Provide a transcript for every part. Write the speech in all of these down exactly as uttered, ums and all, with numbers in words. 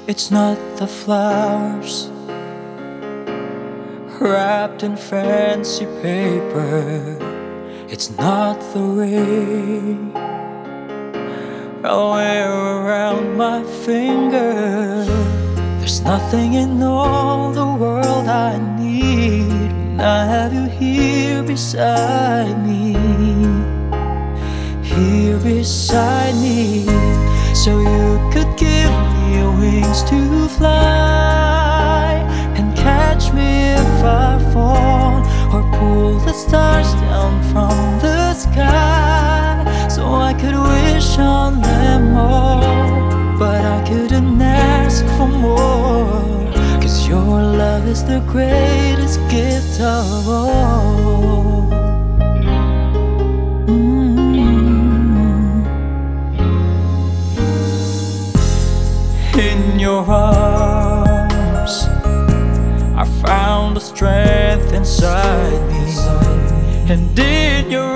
It's not the flowers wrapped in fancy paper. It's not the ring I'll wear around my finger. There's nothing in all the world I need when I have you here beside me. Here beside me, so you could give me wings to fly and catch me if I fall, or pull the stars down from the sky so I could wish on them all. But I couldn't ask for more, 'cause your love is the greatest gift of all. In your arms, I found the strength inside me, and in your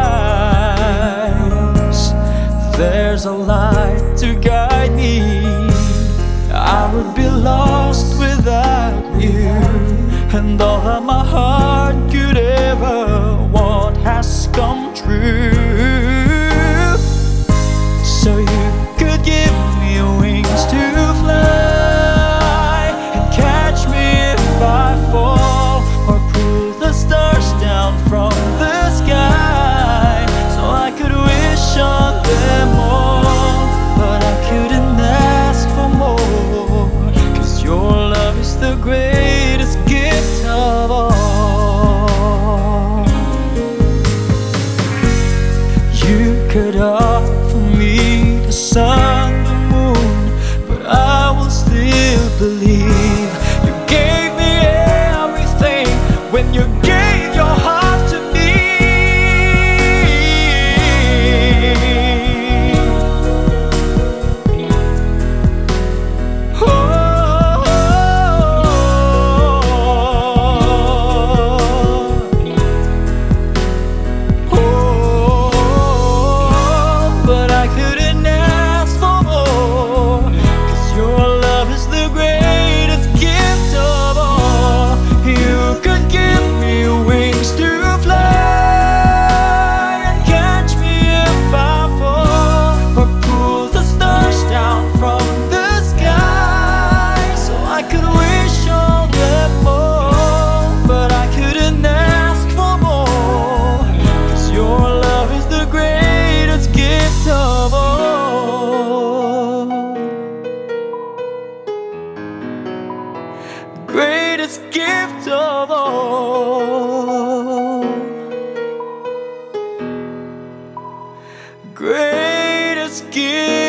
eyes, there's a light to guide me. I would be lost without you, and all that my heart could ever want has come true. So you could give me wings to fly and catch me if I fall, or pull the stars down from the sky so I could wish on them all. But I couldn't ask for more, 'cause your love is the greatest gift of all. You could offer me the sun, the moon, but I will still believe you gave me everything when you gave your heart to me. Oh, oh, oh, but I couldn't ask for more, 'cause your love is the greatest gift of all. You could give me wings to fly and catch me if I fall, or pull the stars down from the sky so I could wish on them all. But I couldn't ask for more, 'cause your love is the greatest gift of all. Greatest gift of all. Greatest gift